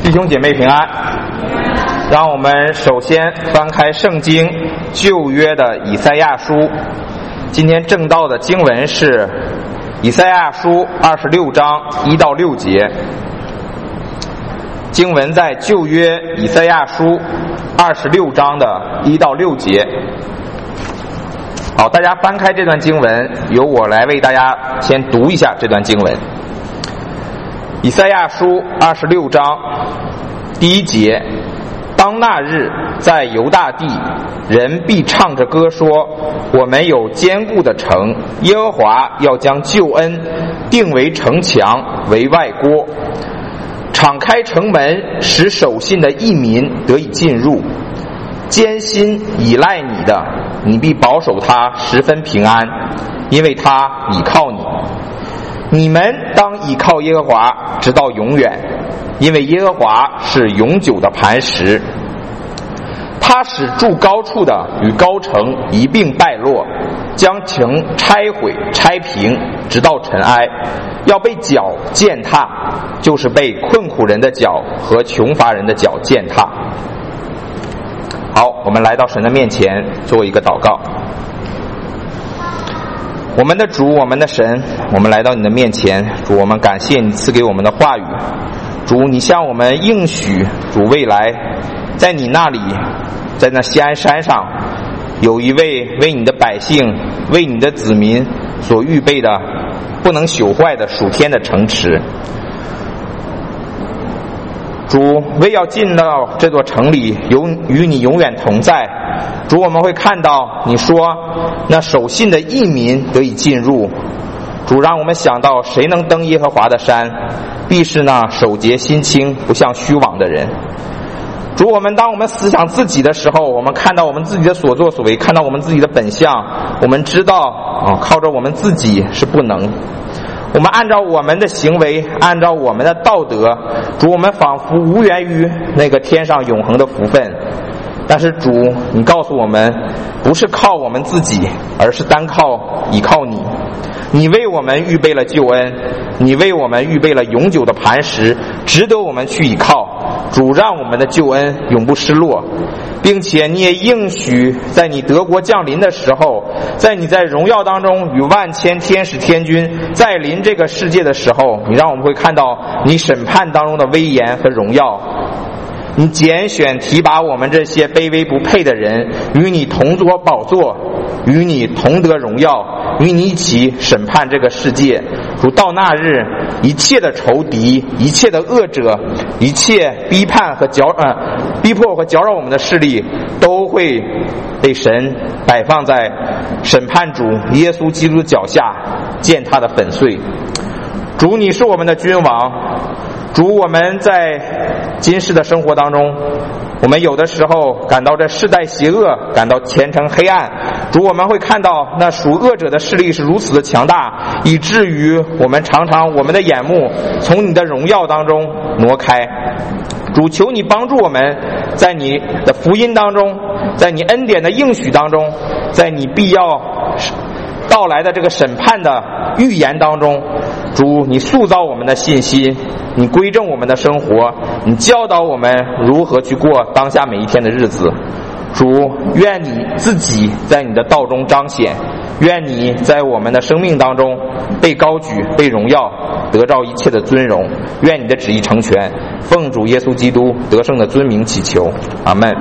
弟兄姐妹平安。让我们首先翻开圣经旧约的以赛亚书。今天正道的经文是以赛亚书26章1到6节。经文在旧约以赛亚书26章的1到6节。好，大家翻开这段经文，由我来为大家先读一下这段经文。以赛亚书26章1节：当那日，在犹大地，人必唱着歌说，我们有坚固的城，耶和华要将救恩定为城墙，为外郭，敞开城门，使守信的义民得以进入。艰辛倚赖你的，你必保守他十分平安，因为他倚靠你。你们当倚靠耶和华直到永远，因为耶和华是永久的磐石。他使住高处的与高城一并败落，将城拆毁拆平，直到尘埃，要被脚践踏，就是被困苦人的脚和穷乏人的脚践踏。好，我们来到神的面前做一个祷告。我们的主，我们的神，我们来到你的面前，主，我们感谢你赐给我们的话语。主，你向我们应许，主，未来在你那里，在那锡安山上，有一位为你的百姓，为你的子民所预备的不能朽坏的属天的城池。主，为要进到这座城里，与你永远同在。主，我们会看到你说那守信的义民得以进入。主，让我们想到谁能登耶和华的山，必是那守洁心清不像虚妄的人。主，当我们思想自己的时候，我们看到我们自己的所作所为，看到我们自己的本相，我们知道靠着我们自己是不能。我们按照我们的行为，按照我们的道德，主，我们仿佛无缘于那个天上永恒的福分。但是主，你告诉我们，不是靠我们自己，而是单靠倚靠你。你为我们预备了救恩，你为我们预备了永久的磐石，值得我们去倚靠。主，让我们的救恩永不失落，并且你也应许，在你得国降临的时候，在你在荣耀当中与万千天使天军再临这个世界的时候，你让我们会看到你审判当中的威严和荣耀。你拣选提拔我们这些卑微不配的人，与你同坐宝座，与你同得荣耀，与你一起审判这个世界。主，到那日，一切的仇敌，一切的恶者，一切逼迫和搅扰我们的势力，都会被神摆放在审判主耶稣基督的脚下，见他的粉碎。主，你是我们的君王。主，我们在今世的生活当中，我们有的时候感到这世代邪恶，感到前程黑暗。主，我们会看到那属恶者的势力是如此的强大，以至于我们常常我们的眼目从你的荣耀当中挪开。主，求你帮助我们，在你的福音当中，在你恩典的应许当中，在你必要到来的这个审判的预言当中，主，你塑造我们的信心，你规正我们的生活，你教导我们如何去过当下每一天的日子。主，愿你自己在你的道中彰显，愿你在我们的生命当中被高举，被荣耀，得到一切的尊荣。愿你的旨意成全，奉主耶稣基督得胜的尊名祈求，阿们。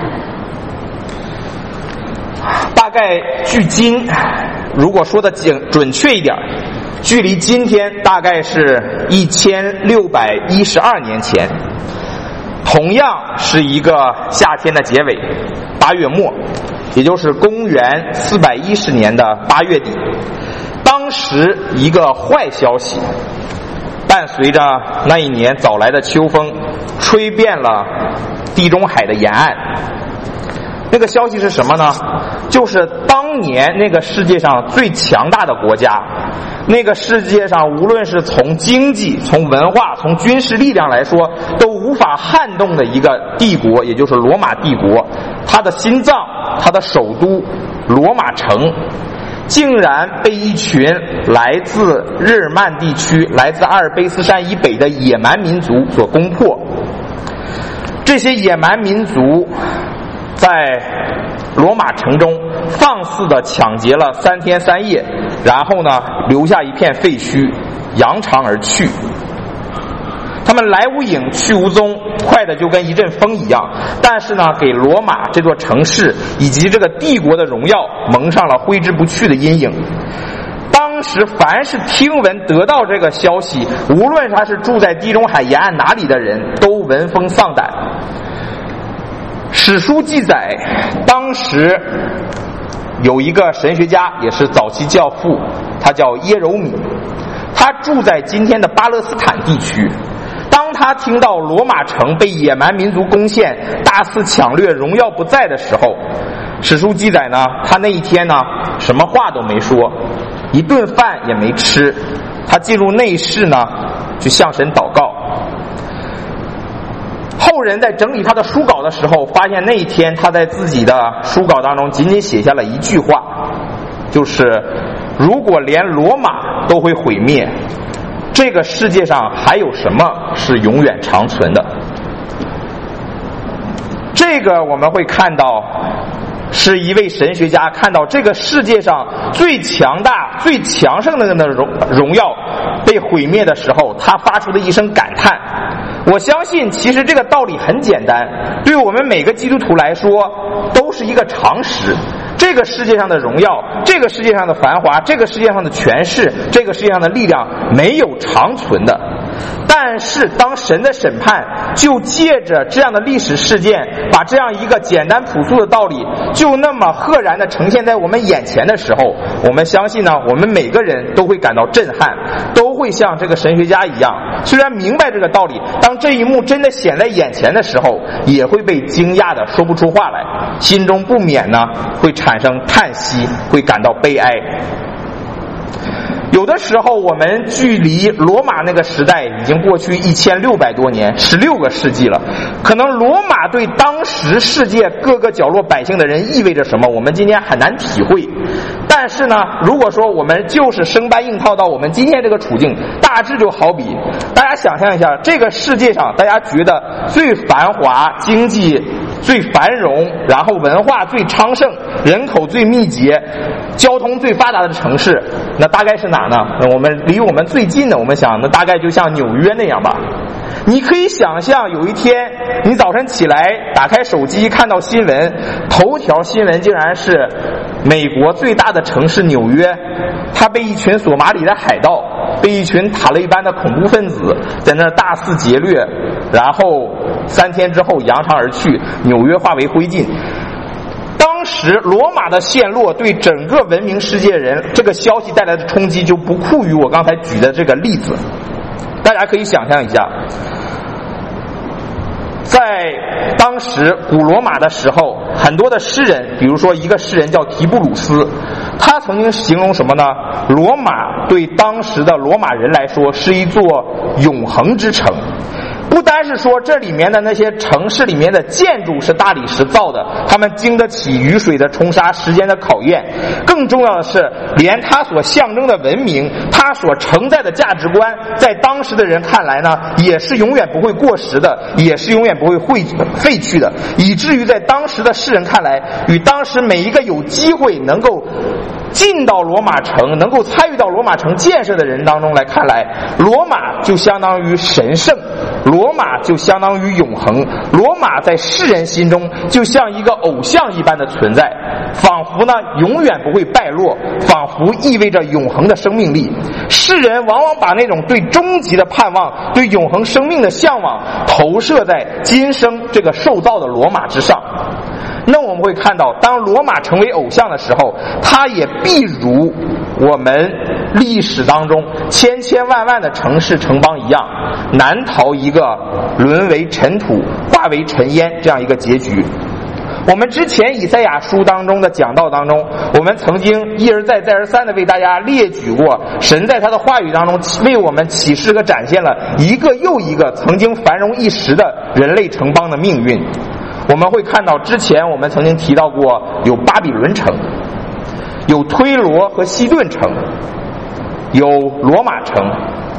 大概距今，如果说的准确一点，距离今天大概是1612年前，同样是一个夏天的结尾，8月末，也就是公元410年的8月底。当时一个坏消息伴随着那一年早来的秋风，吹遍了地中海的沿岸。那个消息是什么呢？就是当年那个世界上最强大的国家，那个世界上无论是从经济、从文化、从军事力量来说都无法撼动的一个帝国，也就是罗马帝国，它的心脏，它的首都罗马城，竟然被一群来自日耳曼地区、来自阿尔卑斯山以北的野蛮民族所攻破。 这些野蛮民族在罗马城中放肆地抢劫了3天3夜，然后呢留下一片废墟，扬长而去。他们来无影去无踪，快的就跟一阵风一样，但是呢给罗马这座城市以及这个帝国的荣耀蒙上了挥之不去的阴影。当时凡是听闻得到这个消息，无论他是住在地中海沿岸哪里的人，都闻风丧胆。史书记载，当时有一个神学家，也是早期教父，他叫耶柔米，他住在今天的巴勒斯坦地区。当他听到罗马城被野蛮民族攻陷，大肆抢掠，荣耀不在的时候，史书记载呢，他那一天呢什么话都没说，一顿饭也没吃，他进入内室呢去向神祷告。后人在整理他的书稿的时候，发现那一天他在自己的书稿当中仅仅写下了一句话，就是如果连罗马都会毁灭，这个世界上还有什么是永远长存的？这个我们会看到，是一位神学家看到这个世界上最强大最强盛的荣耀被毁灭的时候，他发出的一声感叹。我相信其实这个道理很简单，对我们每个基督徒来说都是一个常识。这个世界上的荣耀，这个世界上的繁华，这个世界上的权势，这个世界上的力量没有长存的。但是当神的审判就借着这样的历史事件，把这样一个简单朴素的道理就那么赫然地呈现在我们眼前的时候，我们相信呢，我们每个人都会感到震撼，都会像这个神学家一样，虽然明白这个道理，当这一幕真的显在眼前的时候，也会被惊讶的说不出话来，心中不免呢会产生叹息，会感到悲哀。有的时候我们距离罗马那个时代已经过去1600多年，16个世纪了，可能罗马对当时世界各个角落百姓的人意味着什么，我们今天很难体会。但是呢，如果说我们就是生搬硬套到我们今天这个处境，大致就好比大家想象一下，这个世界上大家觉得最繁华、经济最繁荣，然后文化最昌盛，人口最密集，交通最发达的城市，那大概是哪呢？我们离我们最近的，我们想那大概就像纽约那样吧。你可以想象有一天你早晨起来打开手机看到新闻，头条新闻竟然是美国最大的城市纽约，它被一群索马里的海盗，被一群塔利班的恐怖分子在那大肆劫掠，然后3天之后扬长而去，纽约化为灰烬。当时罗马的陷落对整个文明世界人这个消息带来的冲击就不酷于我刚才举的这个例子。大家可以想象一下，在当时古罗马的时候，很多的诗人，比如说一个诗人叫提布鲁斯，他曾经形容什么呢？罗马对当时的罗马人来说是一座永恒之城。不单是说这里面的那些城市里面的建筑是大理石造的，他们经得起雨水的冲刷、时间的考验，更重要的是连它所象征的文明，它所承载的价值观，在当时的人看来呢，也是永远不会过时的，也是永远不会废去的，以至于在当时的世人看来，与当时每一个有机会能够进到罗马城，能够参与到罗马城建设的人当中来看来，罗马就相当于神圣，罗马就相当于永恒，罗马在世人心中就像一个偶像一般的存在，仿佛呢永远不会败落，仿佛意味着永恒的生命力。世人往往把那种对终极的盼望、对永恒生命的向往投射在今生这个受造的罗马之上。那我们会看到，当罗马成为偶像的时候，它也必如我们历史当中千千万万的城市城邦一样，难逃一个沦为尘土、化为尘烟这样一个结局。我们之前以赛亚书当中的讲道当中，我们曾经一而再再而三的为大家列举过神在他的话语当中为我们启示和展现了一个又一个曾经繁荣一时的人类城邦的命运。我们会看到，之前我们曾经提到过，有巴比伦城，有推罗和西顿城，有罗马城，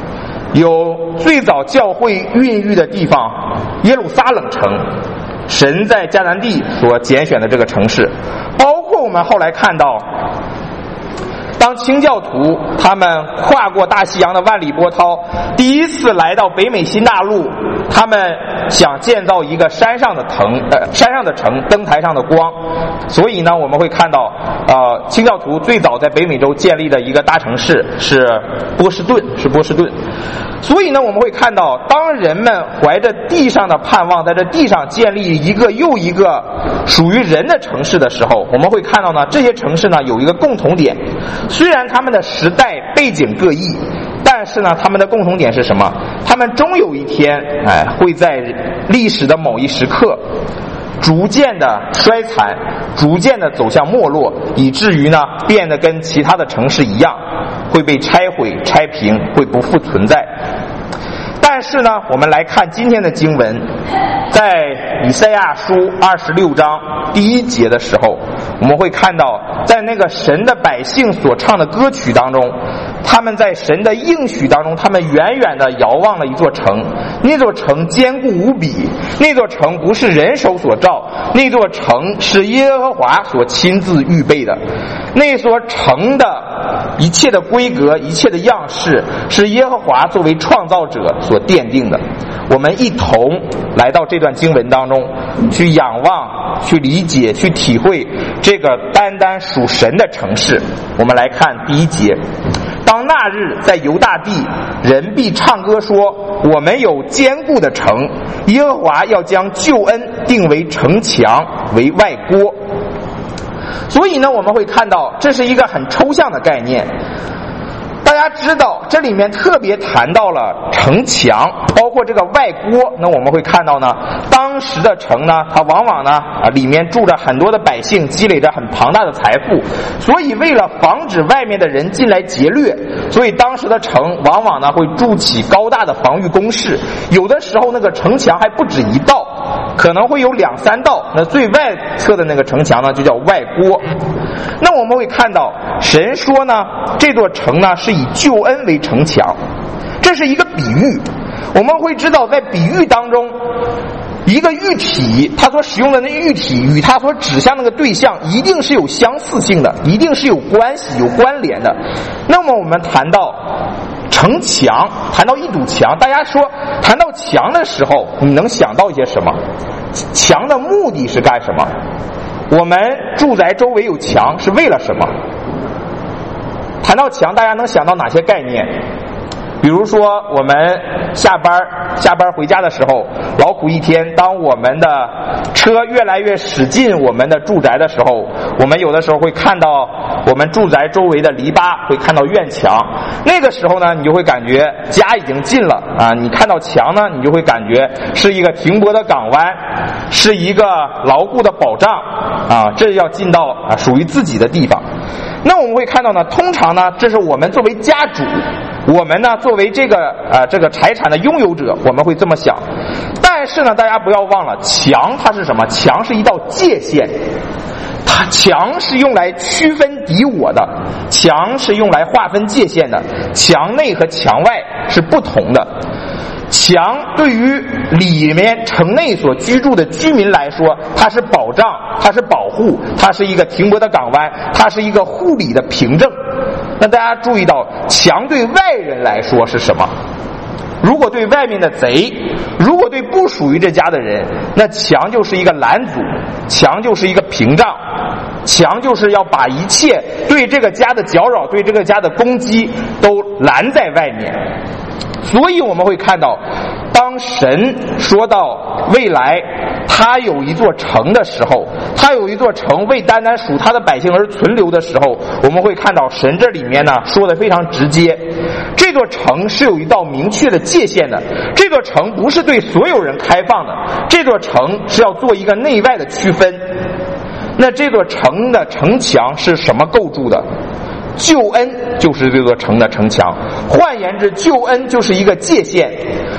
有最早教会孕育的地方耶路撒冷城，神在迦南地所拣选的这个城市，包括我们后来看到当清教徒他们跨过大西洋的万里波涛，第一次来到北美新大陆，他们想建造一个山上的城，灯台上的光。所以呢，我们会看到清教徒最早在北美洲建立的一个大城市是波士顿。所以呢，我们会看到，当人们怀着地上的盼望，在这地上建立一个又一个属于人的城市的时候，我们会看到呢，这些城市呢有一个共同点，虽然他们的时代背景各异，但是呢，他们的共同点是什么？他们终有一天，会在历史的某一时刻，逐渐的衰残，逐渐的走向没落，以至于呢，变得跟其他的城市一样，会被拆毁、拆平，会不复存在。但是呢，我们来看今天的经文，在以赛亚书26章第1节的时候，我们会看到，在那个神的百姓所唱的歌曲当中，他们在神的应许当中，他们远远地遥望了一座城，那座城坚固无比，那座城不是人手所造，那座城是耶和华所亲自预备的，那座城的一切的规格，一切的样式，是耶和华作为创造者所奠定的。我们一同来到这段经文当中，去仰望，去理解，去体会这个单单属神的城市。我们来看第1节，当那日在犹大地，人必唱歌说，我们有坚固的城，耶和华要将救恩定为城墙，为外郭。所以呢，我们会看到这是一个很抽象的概念。大家知道这里面特别谈到了城墙，包括这个外郭。那我们会看到呢，当时的城呢，它往往呢里面住着很多的百姓，积累着很庞大的财富，所以为了防止外面的人进来劫掠，所以当时的城往往呢会筑起高大的防御工事，有的时候那个城墙还不止1道，可能会有2、3道，那最外侧的那个城墙呢就叫外郭。那我们会看到神说呢，这座城呢是以救恩为城墙，这是一个比喻。我们会知道在比喻当中，一个喻体它所使用的那个喻体与它所指向那个对象一定是有相似性的，一定是有关系有关联的。那么我们谈到城墙，谈到一堵墙，大家说谈到墙的时候，你能想到一些什么？墙的目的是干什么？我们住宅周围有墙是为了什么？谈到墙，大家能想到哪些概念？比如说我们下班回家的时候，劳苦一天，当我们的车越来越驶进我们的住宅的时候，我们有的时候会看到我们住宅周围的篱笆，会看到院墙。那个时候呢，你就会感觉家已经近了啊！你看到墙呢，你就会感觉是一个停泊的港湾，是一个牢固的保障啊！这要进到属于自己的地方。那我们会看到呢，通常呢，这是我们作为家主，我们呢作为这个财产的拥有者，我们会这么想。但是呢，大家不要忘了，墙它是什么？墙是一道界限，墙是用来区分敌我的，墙是用来划分界限的，墙内和墙外是不同的。墙对于里面城内所居住的居民来说，它是保障，它是保护，它是一个停泊的港湾，它是一个护理的凭证。那大家注意到，墙对外人来说是什么？如果对外面的贼，如果对不属于这家的人，那墙就是一个拦阻，墙就是一个屏障，墙就是要把一切对这个家的搅扰，对这个家的攻击都拦在外面。所以我们会看到，当神说到未来他有一座城的时候，他有一座城为单单属他的百姓而存留的时候，我们会看到神这里面呢说的非常直接，这座城是有一道明确的界限的，这座城不是对所有人开放的，这座城是要做一个内外的区分。那这座城的城墙是什么构筑的？救恩就是这座城的城墙，换言之，救恩就是一个界限。如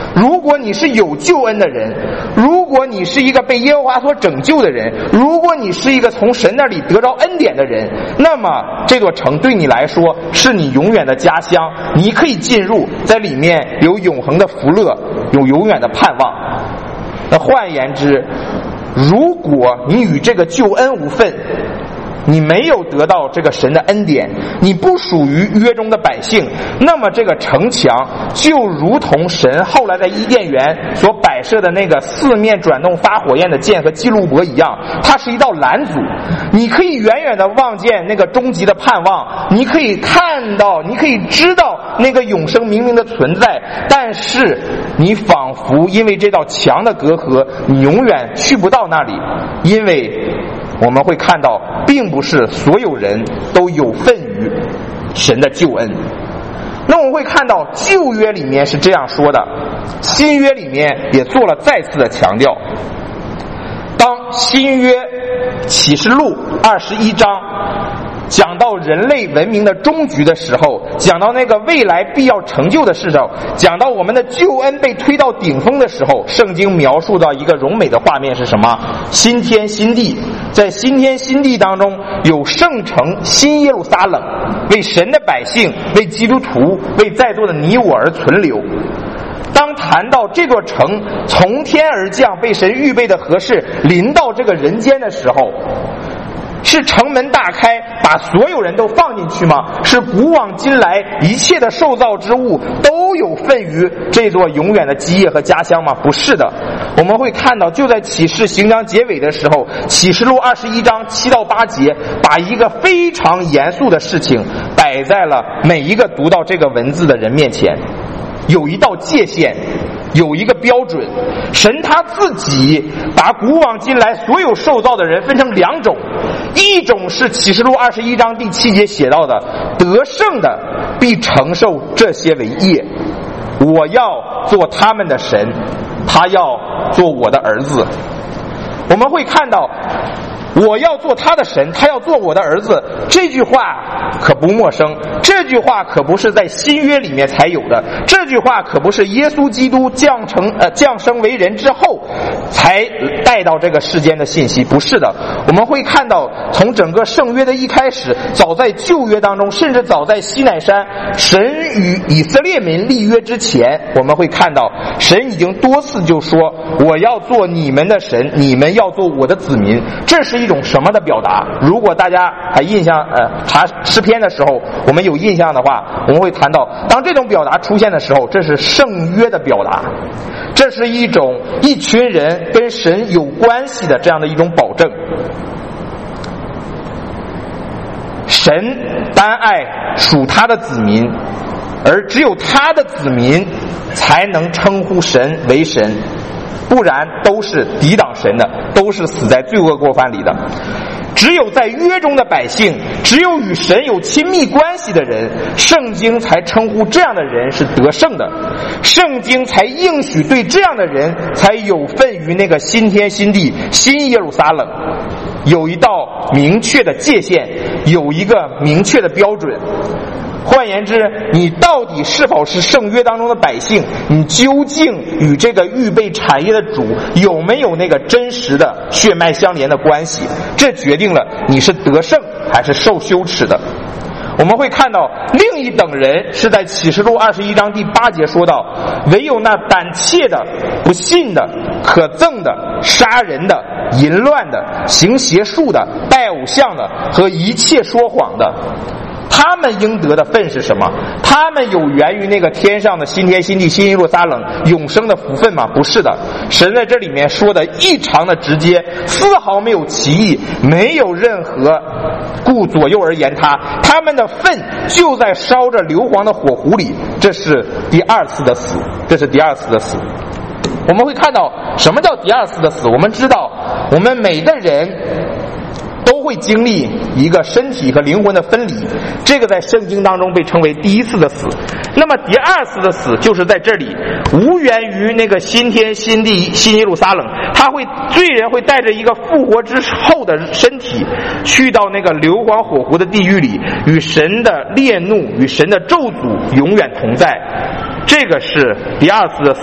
果你是有救恩的人，如果你是一个被耶和华所拯救的人，如果你是一个从神那里得着恩典的人，那么这座城对你来说是你永远的家乡，你可以进入，在里面有永恒的福乐，有永远的盼望。那换言之，如果你与这个救恩无份，你没有得到这个神的恩典，你不属于约中的百姓，那么这个城墙就如同神后来在伊甸园所摆设的那个四面转动发火焰的剑和基路伯一样，它是一道拦阻。你可以远远的望见那个终极的盼望，你可以看到，你可以知道那个永生明明的存在，但是你仿佛因为这道墙的隔阂，你永远去不到那里，因为我们会看到并不是所有人都有份于神的救恩。那我们会看到旧约里面是这样说的，新约里面也做了再次的强调。当新约启示录21章讲到人类文明的终局的时候，讲到那个未来必要成就的时候，讲到我们的救恩被推到顶峰的时候，圣经描述到一个荣美的画面是什么？新天新地。在新天新地当中有圣城新耶路撒冷，为神的百姓，为基督徒，为在座的你我而存留。当谈到这座城从天而降，被神预备的合适临到这个人间的时候，是城门大开把所有人都放进去吗？是古往今来一切的受造之物都有份于这座永远的基业和家乡吗？不是的。我们会看到就在启示行章结尾的时候，启示录21章7到8节把一个非常严肃的事情摆在了每一个读到这个文字的人面前。有一道界限，有一个标准，神他自己把古往今来所有受造的人分成两种，一种是启示录21章第7节写到的，得胜的必承受这些为业，我要做他们的神，他要做我的儿子。我们会看到我要做他的神，他要做我的儿子，这句话可不陌生，这句话可不是在新约里面才有的，这句话可不是耶稣基督降生为人之后才带到这个世间的信息，不是的。我们会看到从整个圣约的一开始，早在旧约当中，甚至早在西乃山神与以色列民立约之前，我们会看到神已经多次就说我要做你们的神，你们要做我的子民。这是一种什么的表达？如果大家还印象查诗篇的时候我们有印象的话，我们会谈到当这种表达出现的时候，这是圣约的表达，这是一种一群人跟神有关系的这样的一种保证。神单爱属他的子民，而只有他的子民才能称呼神为神，不然都是抵挡神的，都是死在罪恶过犯里的。只有在约中的百姓，只有与神有亲密关系的人，圣经才称呼这样的人是得胜的，圣经才应许对这样的人才有份于那个新天新地新耶路撒冷，有一道明确的界限，有一个明确的标准。换言之，你到底是否是圣约当中的百姓，你究竟与这个预备产业的主有没有那个真实的血脉相连的关系，这决定了你是得胜还是受羞耻的。我们会看到另一等人是在启示录21章第8节说到，唯有那胆怯的、不信的、可憎的、杀人的、淫乱的、行邪术的、拜偶像的和一切说谎的，他们应得的份是什么？他们有源于那个天上的新天新地新耶路撒冷永生的福分吗？不是的。神在这里面说的异常的直接，丝毫没有歧义，没有任何顾左右而言他们的份就在烧着硫磺的火湖里。这是第二次的死，这是第二次的死。我们会看到什么叫第二次的死。我们知道我们每个人都会经历一个身体和灵魂的分离，这个在圣经当中被称为第一次的死。那么第二次的死就是在这里，无缘于那个新天新地新耶路撒冷，罪人会带着一个复活之后的身体去到那个硫磺火湖的地狱里，与神的烈怒与神的咒诅永远同在。这个是第二次的死。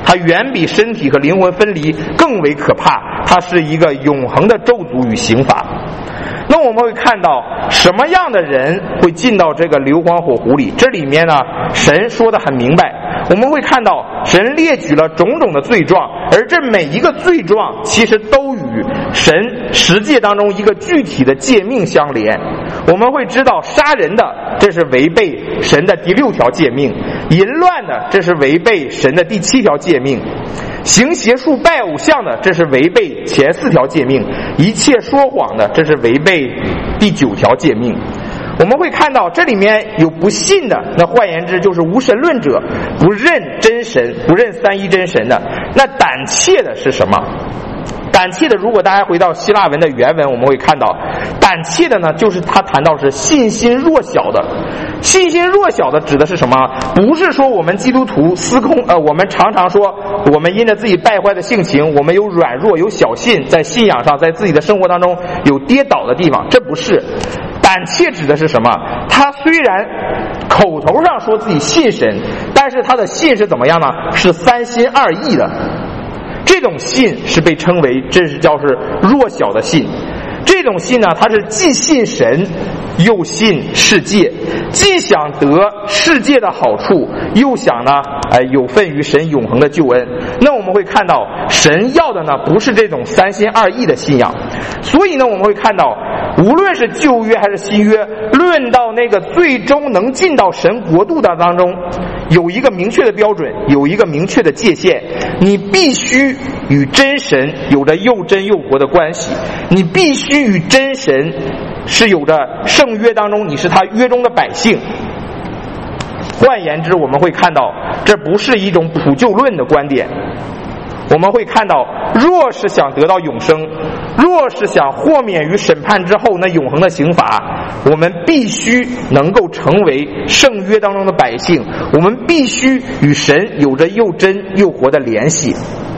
它远比身体和灵魂分离更为可怕，它是一个永恒的咒诅与刑罚。那我们会看到什么样的人会进到这个硫磺火湖里？这里面呢，神说得很明白。我们会看到神列举了种种的罪状，而这每一个罪状其实都与神十诫当中一个具体的诫命相连。我们会知道杀人的，这是违背神的第6条诫命；淫乱的，这是违背神的第7条诫命；行邪术拜偶像的，这是违背前4条诫命；一切说谎的，这是违背第9条诫命。我们会看到这里面有不信的，那换言之就是无神论者，不认真神，不认三一真神的。那胆怯的是什么？胆怯的，如果大家回到希腊文的原文，我们会看到胆怯的呢，就是他谈到是信心弱小的。信心弱小的指的是什么？不是说我们基督徒我们常常说我们因着自己败坏的性情，我们有软弱有小信，在信仰上在自己的生活当中有跌倒的地方，这不是。胆怯指的是什么？他虽然口头上说自己信神，但是他的信是怎么样呢？是3心2意的。这种信是被称为，这是叫是弱小的信。这种信呢，它是既信神又信世界，既想得世界的好处，又想呢有份于神永恒的救恩。那我们会看到神要的呢不是这种3心2意的信仰。所以呢我们会看到无论是旧约还是新约，论到那个最终能进到神国度的当中，有一个明确的标准，有一个明确的界限。你必须与真神有着又真又活的关系，你必须与真神是有着圣约当中，你是他约中的百姓。换言之，我们会看到这不是一种普救论的观点。我们会看到，若是想得到永生，若是想豁免于审判之后那永恒的刑罚，我们必须能够成为圣约当中的百姓，我们必须与神有着又真又活的联系。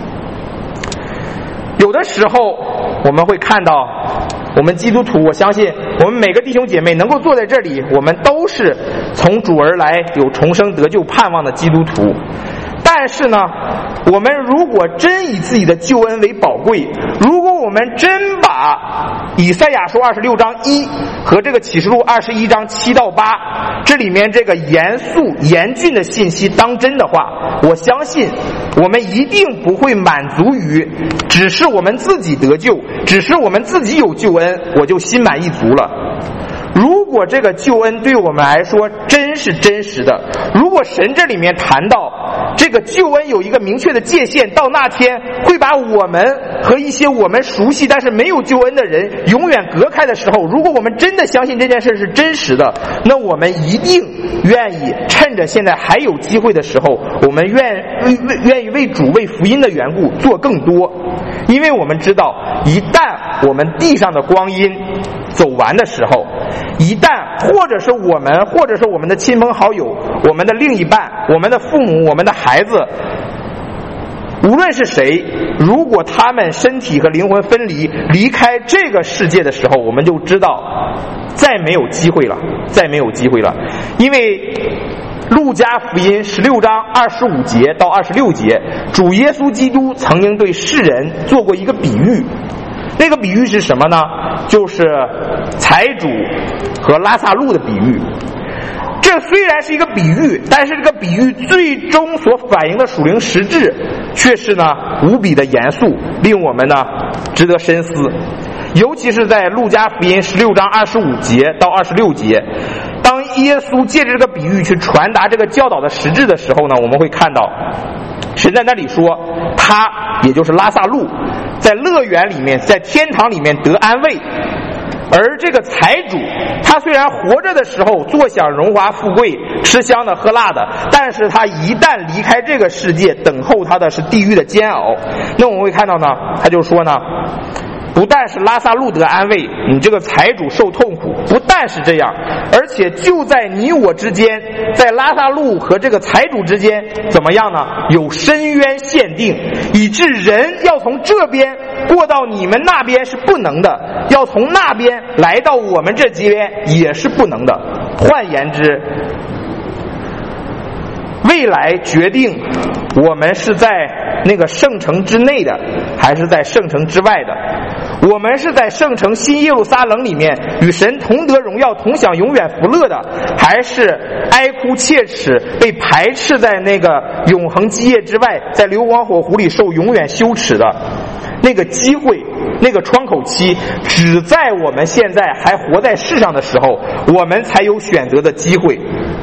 有的时候我们会看到我们基督徒，我相信我们每个弟兄姐妹能够坐在这里，我们都是从主而来有重生得救盼望的基督徒。但是呢，我们如果真以自己的救恩为宝贵，如果我们真把以赛亚书26章1和这个启示录21章7到8这里面这个严肃严峻的信息当真的话，我相信我们一定不会满足于只是我们自己得救，只是我们自己有救恩，我就心满意足了。如果这个救恩对我们来说真是真实的，如果神这里面谈到这个救恩有一个明确的界限，到那天会把我们和一些我们熟悉但是没有救恩的人永远隔开的时候，如果我们真的相信这件事是真实的，那我们一定愿意趁着现在还有机会的时候，我们愿意为主为福音的缘故做更多。因为我们知道，一旦我们地上的光阴走完的时候，一旦或者是我们的亲朋好友，我们的另一半，我们的父母，我们的孩子，无论是谁，如果他们身体和灵魂分离离开这个世界的时候，我们就知道再没有机会了。因为路加福音16章25节到26节，主耶稣基督曾经对世人做过一个比喻。那个比喻是什么呢？就是财主和拉撒路的比喻。这虽然是一个比喻，但是这个比喻最终所反映的属灵实质却是呢无比的严肃，令我们呢值得深思。尤其是在路加福音16章25节到26节，当耶稣借着这个比喻去传达这个教导的实质的时候呢，我们会看到神在那里说，他也就是拉撒路在乐园里面，在天堂里面得安慰，而这个财主他虽然活着的时候坐享荣华富贵，吃香的喝辣的，但是他一旦离开这个世界，等候他的是地狱的煎熬。那我们会看到呢，他就说呢，不但是拉撒路得安慰，你这个财主受痛苦，不但是这样，而且就在你我之间，在拉撒路和这个财主之间怎么样呢？有深渊限定，以致人要从这边过到你们那边是不能的，要从那边来到我们这边也是不能的。换言之， 未来决定我们是在那个圣城之内的，还是在圣城之外的。我们是在圣城新耶路撒冷里面与神同得荣耀，同享永远福乐的，还是哀哭切齿被排斥在那个永恒基业之外，在硫磺火湖里受永远羞耻的。那个机会，那个窗口期，只在我们现在还活在世上的时候，我们才有选择的机会。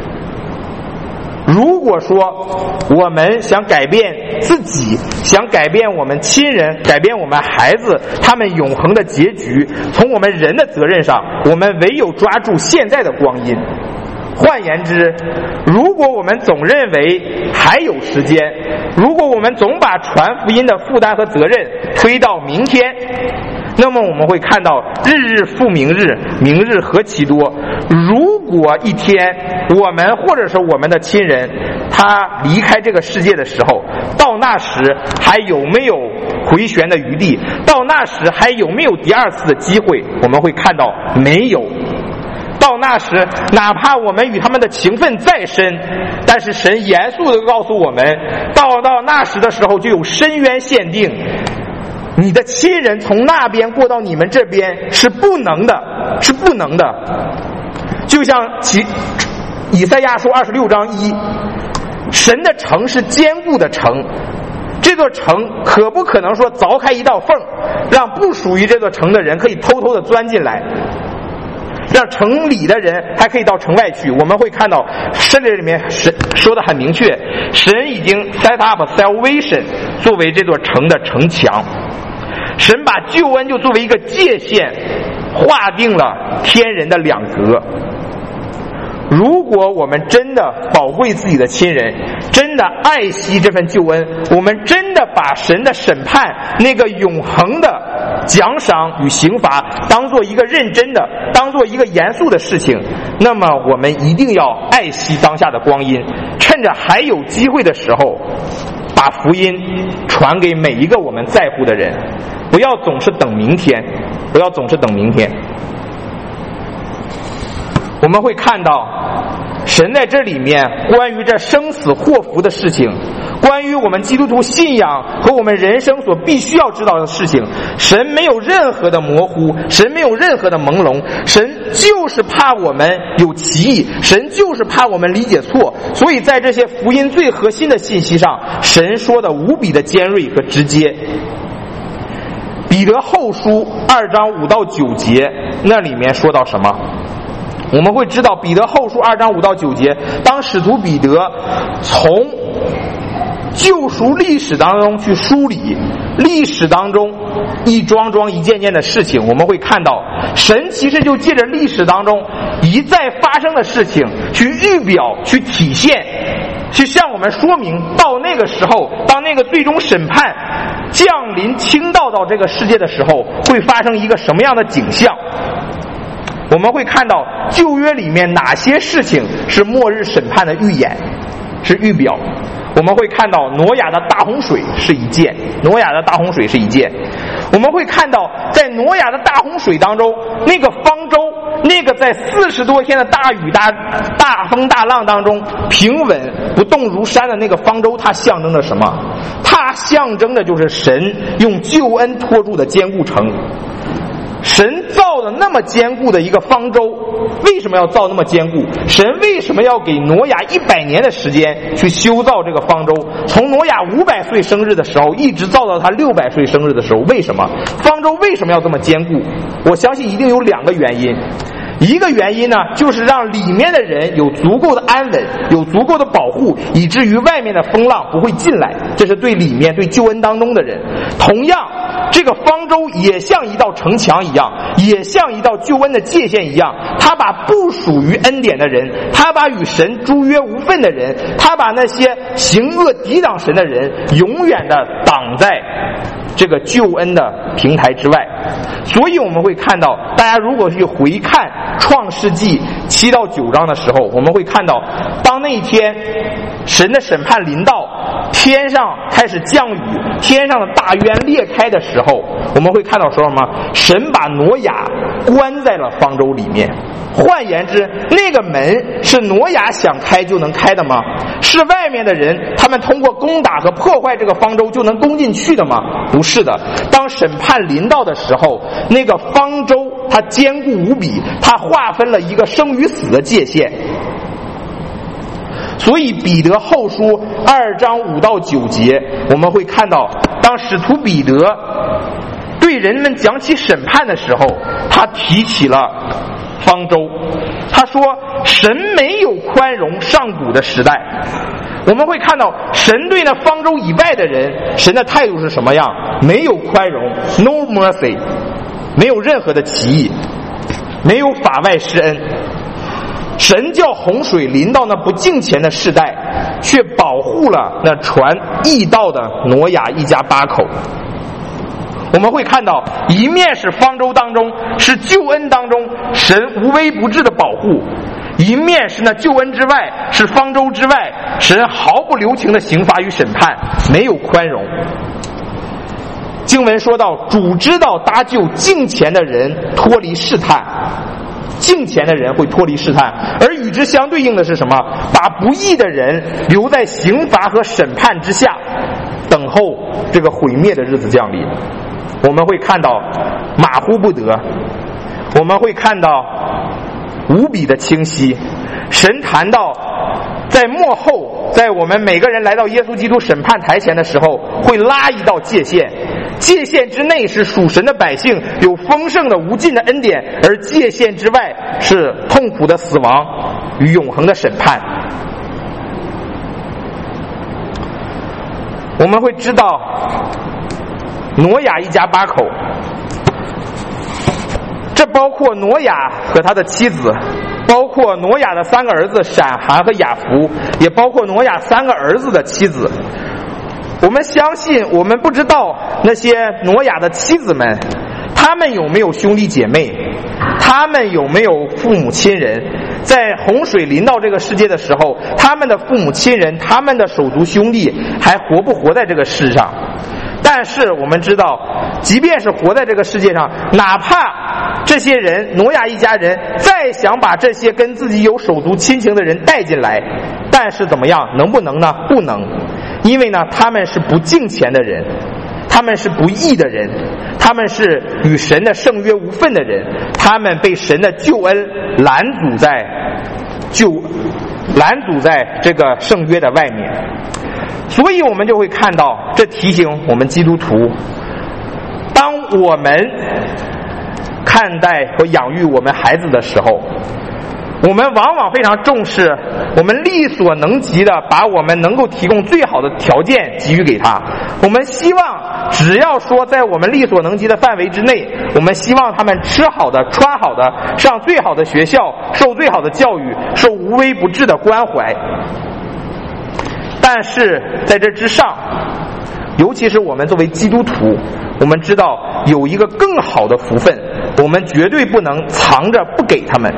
如果说我们想改变自己，想改变我们亲人，改变我们孩子他们永恒的结局，从我们人的责任上，我们唯有抓住现在的光阴。换言之，如果我们总认为还有时间，如果我们总把传福音的负担和责任推到明天，那么我们会看到日日复明日，明日何其多。如果一天我们或者是我们的亲人他离开这个世界的时候，到那时还有没有回旋的余地？到那时还有没有第二次的机会？我们会看到没有。到那时，哪怕我们与他们的情分再深，但是神严肃地告诉我们，到那时的时候就有深渊限定，你的亲人从那边过到你们这边是不能的，是不能的。就像以赛亚书26章1，神的城是坚固的城，这座城可不可能说凿开一道缝，让不属于这座城的人可以偷偷的钻进来，让城里的人还可以到城外去。我们会看到圣经里面神说的很明确，神已经 set up salvation 作为这座城的城墙，神把救恩就作为一个界限，划定了天人的两隔。如果我们真的宝贵自己的亲人，真的爱惜这份救恩，我们真的把神的审判那个永恒的奖赏与刑罚当做一个认真的，当做一个严肃的事情，那么我们一定要爱惜当下的光阴，趁着还有机会的时候把福音传给每一个我们在乎的人，不要总是等明天，不要总是等明天。我们会看到神在这里面关于这生死祸福的事情，关于我们基督徒信仰和我们人生所必须要知道的事情，神没有任何的模糊，神没有任何的朦胧，神就是怕我们有歧义，神就是怕我们理解错，所以在这些福音最核心的信息上，神说的无比的尖锐和直接。彼得后书2章5到9节那里面说到什么？我们会知道彼得后书2章5到9节，当使徒彼得从救赎历史当中去梳理历史当中一桩桩一件件的事情，我们会看到神其实就借着历史当中一再发生的事情去预表，去体现，去向我们说明，到那个时候，当那个最终审判降临倾倒到这个世界的时候，会发生一个什么样的景象。我们会看到旧约里面哪些事情是末日审判的预演，是预表。我们会看到挪亚的大洪水是一件，挪亚的大洪水是一件。我们会看到在挪亚的大洪水当中，那个方舟，那个在40多天的大雨大风大浪当中平稳不动如山的那个方舟，它象征着什么？它象征的就是神用救恩托住的坚固城。神造的那么坚固的一个方舟，为什么要造那么坚固？神为什么要给挪亚100年的时间去修造这个方舟？从挪亚500岁生日的时候一直造到他600岁生日的时候，为什么方舟为什么要这么坚固？我相信一定有2个原因。一个原因呢，就是让里面的人有足够的安稳，有足够的保护，以至于外面的风浪不会进来，这是对里面对救恩当中的人。同样，这个方舟也像一道城墙一样，也像一道救恩的界限一样，他把不属于恩典的人，他把与神诸约无分的人，他把那些行恶抵挡神的人永远的挡在这个救恩的平台之外。所以我们会看到，大家如果去回看创世纪7到9章的时候，我们会看到，当那一天神的审判临到，天上开始降雨，天上的大渊裂开的时候， 我们会看到说什么？神把挪亚关在了方舟里面。换言之，那个门是挪亚想开就能开的吗？是外面的人他们通过攻打和破坏这个方舟就能攻进去的吗？不是的。当审判临到的时候，那个方舟它坚固无比，它划分了一个生与死的界限。所以彼得后书2章5到9节，我们会看到，当使徒彼得对人们讲起审判的时候，他提起了方舟。他说神没有宽容上古的时代。我们会看到神对那方舟以外的人，神的态度是什么样？没有宽容， no mercy， 没有任何的歧义，没有法外施恩。神叫洪水临到那不敬虔的世代，却保护了那传义道的挪亚一家8口。我们会看到，一面是方舟当中，是救恩当中神无微不至的保护，一面是那救恩之外，是方舟之外，神毫不留情的刑罚与审判，没有宽容。经文说到，主知道搭救敬虔的人脱离试探，敬虔的人会脱离试探，而与之相对应的是什么？把不义的人留在刑罚和审判之下，等候这个毁灭的日子降临。我们会看到马虎不得，我们会看到无比的清晰。神谈到在末后，在我们每个人来到耶稣基督审判台前的时候，会拉一道界限，界限之内是属神的百姓有丰盛的无尽的恩典，而界限之外是痛苦的死亡与永恒的审判。我们会知道挪亚一家8口，这包括挪亚和他的妻子，包括挪亚的3个儿子闪、含和雅弗，也包括挪亚3个儿子的妻子。我们相信，我们不知道那些挪亚的妻子们，他们有没有兄弟姐妹，他们有没有父母亲人，在洪水临到这个世界的时候，他们的父母亲人，他们的手足兄弟还活不活在这个世上。但是我们知道，即便是活在这个世界上，哪怕这些人挪亚一家人再想把这些跟自己有手足亲情的人带进来，但是怎么样，能不能呢？不能。因为呢，他们是不敬虔的人，他们是不义的人，他们是与神的圣约无分的人，他们被神的救恩拦阻在这个圣约的外面。所以我们就会看到，这提醒我们基督徒，当我们看待和养育我们孩子的时候，我们往往非常重视，我们力所能及的把我们能够提供最好的条件给予给他。我们希望只要说在我们力所能及的范围之内，我们希望他们吃好的、穿好的、上最好的学校、受最好的教育、受无微不至的关怀。但是在这之上，尤其是我们作为基督徒，我们知道有一个更好的福分，我们绝对不能藏着不给他们。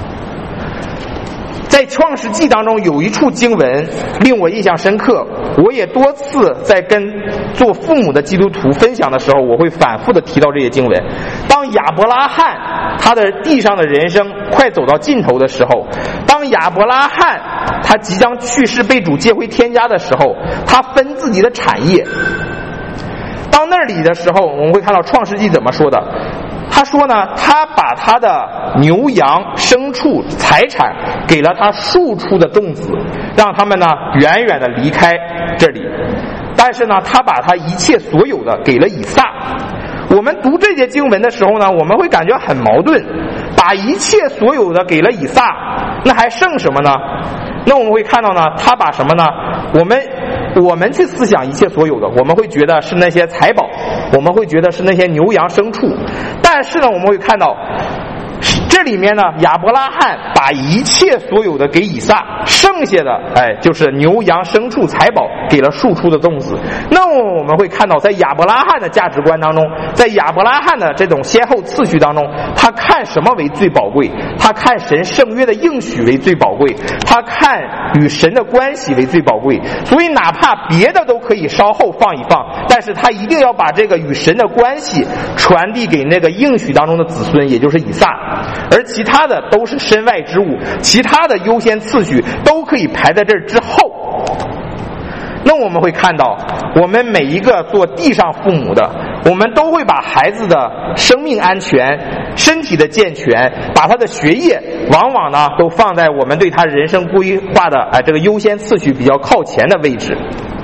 在创世纪当中有一处经文令我印象深刻，我也多次在跟做父母的基督徒分享的时候，我会反复的提到这些经文。当亚伯拉罕他的地上的人生快走到尽头的时候，当亚伯拉罕他即将去世被主接回天家的时候，他分自己的产业。到那里的时候，我们会看到创世纪怎么说的。他说呢，他把他的牛羊牲畜财产给了他庶出的众子，让他们呢远远的离开这里。但是呢，他把他一切所有的给了以撒。我们读这节经文的时候呢，我们会感觉很矛盾，把一切所有的给了以撒，那还剩什么呢？那我们会看到呢，他把什么呢？我们去思想一切所有的，我们会觉得是那些财宝，我们会觉得是那些牛羊牲畜。但是呢，我们会看到这这里面呢，亚伯拉罕把一切所有的给以撒，剩下的就是牛羊牲畜财宝给了庶出的众子。那么我们会看到，在亚伯拉罕的价值观当中，在亚伯拉罕的这种先后次序当中，他看什么为最宝贵？他看神圣约的应许为最宝贵，他看与神的关系为最宝贵。所以哪怕别的都可以稍后放一放，但是他一定要把这个与神的关系传递给那个应许当中的子孙，也就是以撒。而其他的都是身外之物，其他的优先次序都可以排在这儿之后。那我们会看到，我们每一个做地上父母的，我们都会把孩子的生命安全、身体的健全，把他的学业往往呢都放在我们对他人生规划的这个优先次序比较靠前的位置。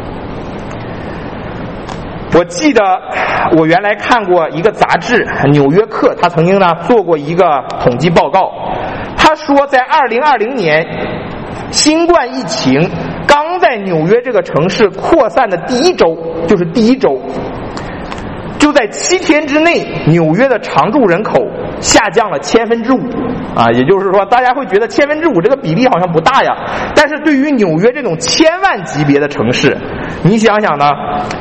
我记得我原来看过一个杂志《纽约客》，他曾经呢做过一个统计报告，他说在2020年新冠疫情刚在纽约这个城市扩散的第一周，就是第一周，就在7天之内，纽约的常住人口下降了5%啊，也就是说，大家会觉得5%这个比例好像不大呀，但是对于纽约这种千万级别的城市，你想想呢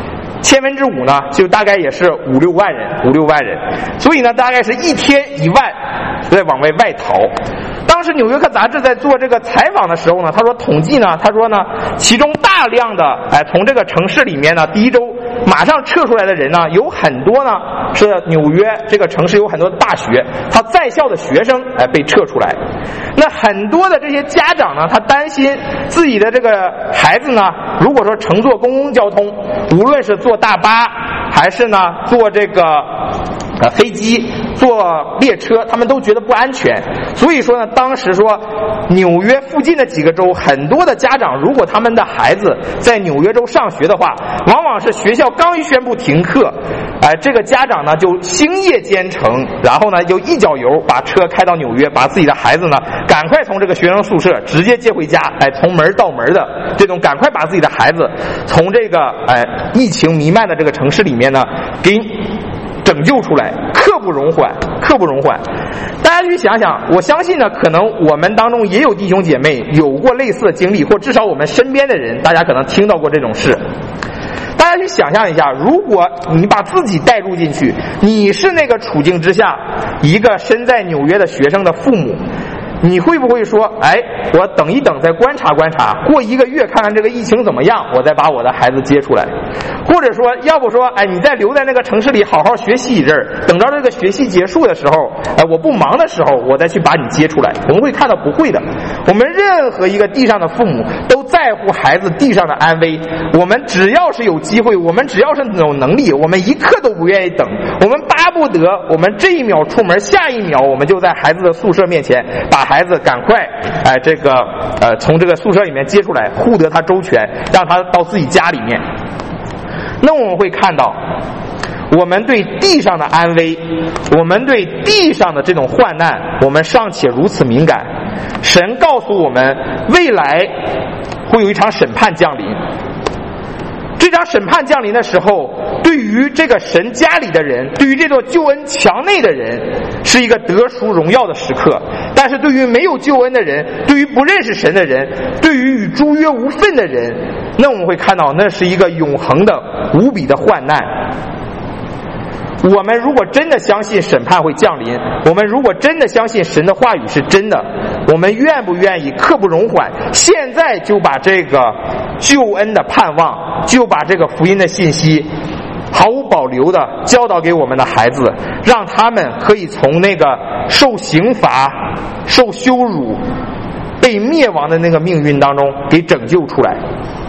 ，5%呢，就大概也是5、6万人，所以呢，大概是1天1万在往外逃。当时《纽约客》杂志在做这个采访的时候呢，他说统计呢，他说呢，其中大量的从这个城市里面呢，第一周马上撤出来的人呢，有很多呢是纽约这个城市有很多大学，他在校的学生被撤出来。那很多的这些家长呢，他担心自己的这个孩子呢，如果说乘坐公共交通，无论是坐大巴还是呢坐这个飞机、坐列车，他们都觉得不安全。所以说呢，当时说纽约附近的几个州，很多的家长如果他们的孩子在纽约州上学的话，往往是学校刚一宣布停课，这个家长呢就星夜兼程，然后呢就一脚油把车开到纽约，把自己的孩子呢赶快从这个学生宿舍直接接回家，从门到门的这种赶快把自己的孩子从这个疫情弥漫的这个城市里面呢给拯救出来，刻不容缓。大家去想想，我相信呢，可能我们当中也有弟兄姐妹有过类似的经历，或至少我们身边的人，大家可能听到过这种事。大家去想象一下，如果你把自己带入进去，你是那个处境之下一个身在纽约的学生的父母，你会不会说，我等一等，再观察观察，过1个月看看这个疫情怎么样，我再把我的孩子接出来？或者说，要不说，你再留在那个城市里好好学习一阵儿，等到这个学习结束的时候，我不忙的时候，我再去把你接出来。我们会看到不会的，我们任何一个地上的父母都在乎孩子地上的安危。我们只要是有机会，我们只要是有能力，我们一刻都不愿意等，我们巴不得我们这一秒出门，下一秒我们就在孩子的宿舍面前把孩子赶快从这个宿舍里面接出来，护得他周全，让他到自己家里面。那我们会看到，我们对地上的安危，我们对地上的这种患难，我们尚且如此敏感。神告诉我们，未来会有一场审判降临。这场审判降临的时候，对于这个神家里的人，对于这座救恩墙内的人，是一个得赎荣耀的时刻。但是对于没有救恩的人，对于不认识神的人，对于与诸约无分的人，那我们会看到，那是一个永恒的无比的患难。我们如果真的相信审判会降临，我们如果真的相信神的话语是真的，我们愿不愿意刻不容缓，现在就把这个救恩的盼望，就把这个福音的信息毫无保留的教导给我们的孩子，让他们可以从那个受刑罚、受羞辱、被灭亡的那个命运当中给拯救出来。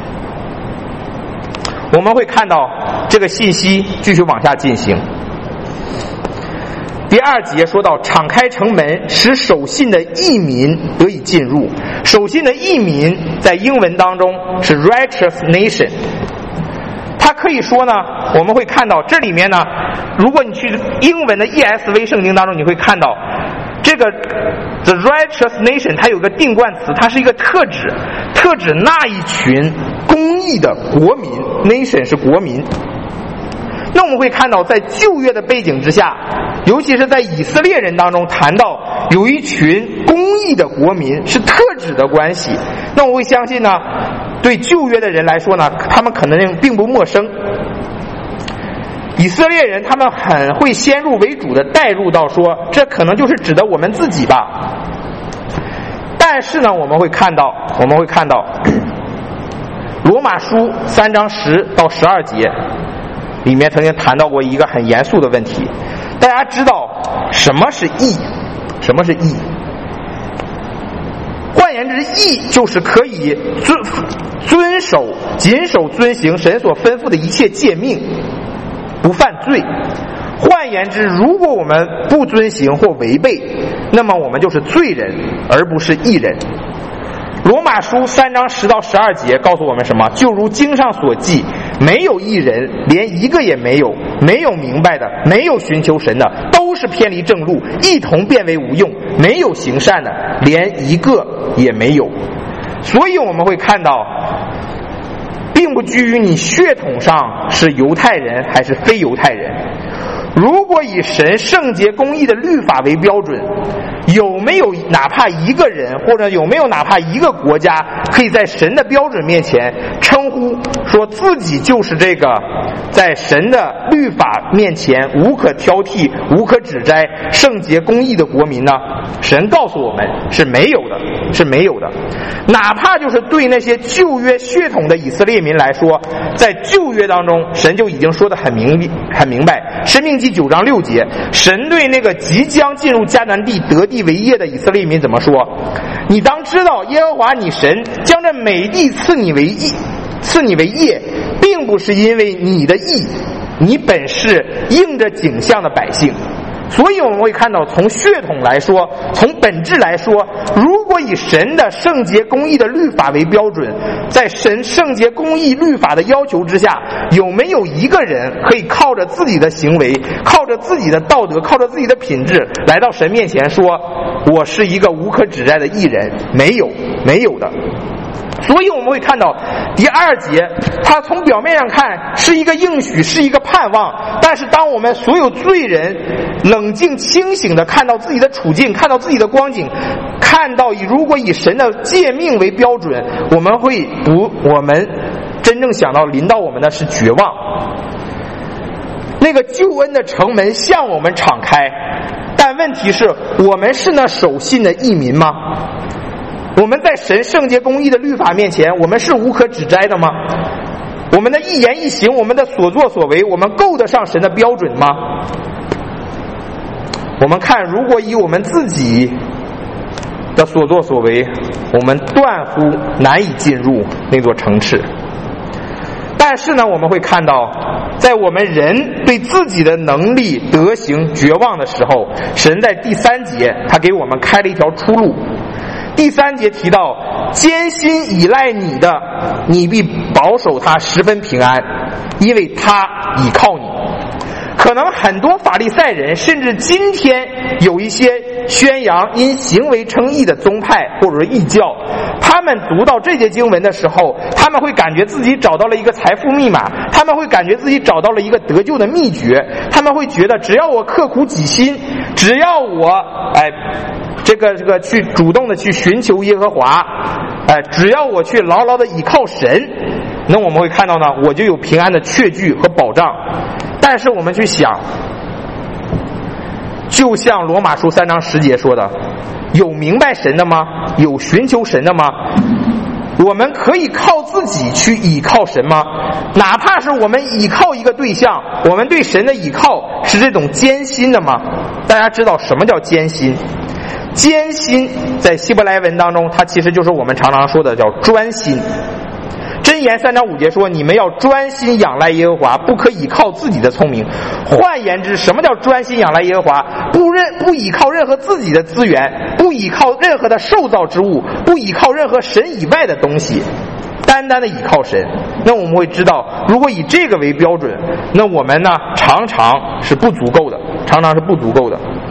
我们会看到这个信息继续往下进行。第2节说到，敞开城门，使守信的义民得以进入。守信的义民在英文当中是 righteous nation。它可以说呢，我们会看到这里面呢，如果你去英文的 ESV 圣经当中，你会看到这个 the righteous nation 它有个定冠词，它是一个特指那一群公义的国民， nation 是国民。那我们会看到，在旧约的背景之下，尤其是在以色列人当中谈到有一群公义的国民，是特指的关系。那我会相信呢，对旧约的人来说呢，他们可能并不陌生。以色列人他们很会先入为主的带入到说，这可能就是指的我们自己吧。但是呢，我们会看到罗马书3章10到12节里面曾经谈到过一个很严肃的问题。大家知道什么是义？什么是义？换言之，义就是可以谨守遵行神所吩咐的一切诫命，不犯罪。换言之，如果我们不遵行或违背，那么我们就是罪人，而不是义人。罗马书3章10到12节告诉我们什么？就如经上所记，没有义人，连一个也没有，没有明白的，没有寻求神的，都是偏离正路，一同变为无用，没有行善的，连一个也没有。所以我们会看到，并不居于你血统上是犹太人还是非犹太人。如果以神圣洁公义的律法为标准，有没有哪怕一个人，或者有没有哪怕一个国家，可以在神的标准面前称呼说自己就是这个在神的律法面前无可挑剔、无可指摘、圣洁公义的国民呢？神告诉我们是没有的，是没有的。哪怕就是对那些旧约血统的以色列民来说，在旧约当中，神就已经说得很明白。申命记9章6节，神对那个即将进入迦南地得地为业的以色列民怎么说？你当知道，耶和华你神将这美地赐你为业，并不是因为你的义，你本是应着景象的百姓。所以我们会看到，从血统来说，从本质来说，如果以神的圣洁公义的律法为标准，在神圣洁公义律法的要求之下，有没有一个人可以靠着自己的行为，靠着自己的道德，靠着自己的品质来到神面前说我是一个无可指摘的义人？没有的。所以我们会看到第2节，它从表面上看是一个应许，是一个盼望，但是当我们所有罪人冷静清醒地看到自己的处境，看到自己的光景，看到如果以神的诫命为标准，我们真正想到临到我们的是绝望。那个救恩的城门向我们敞开，但问题是，我们是那守信的义民吗？我们在神圣洁公义的律法面前，我们是无可指摘的吗？我们的一言一行，我们的所作所为，我们够得上神的标准吗？我们看，如果以我们自己的所作所为，我们断乎难以进入那座城池。但是呢，我们会看到，在我们人对自己的能力德行绝望的时候，神在第3节他给我们开了一条出路。第3节提到，艰辛依赖你的，你必保守他十分平安，因为他倚靠你。可能很多法利赛人，甚至今天有一些宣扬因行为称义的宗派或者是异教，他们读到这节经文的时候，他们会感觉自己找到了一个财富密码，他们会感觉自己找到了一个得救的秘诀，他们会觉得只要我刻苦己心，只要我这个去主动的去寻求耶和华，只要我去牢牢的倚靠神，那我们会看到呢，我就有平安的确据和保障。但是我们去想，就像罗马书3章10节说的，有明白神的吗？有寻求神的吗？我们可以靠自己去倚靠神吗？哪怕是我们倚靠一个对象，我们对神的倚靠是这种艰辛的吗？大家知道什么叫艰辛？艰辛在希伯来文当中，它其实就是我们常常说的叫专心。箴言3章5节说，你们要专心仰赖耶和华，不可倚靠自己的聪明。换言之，什么叫专心仰赖耶和华？不依靠任何自己的资源，不依靠任何的受造之物，不依靠任何神以外的东西，单单的倚靠神。那我们会知道，如果以这个为标准，那我们呢常常是不足够的。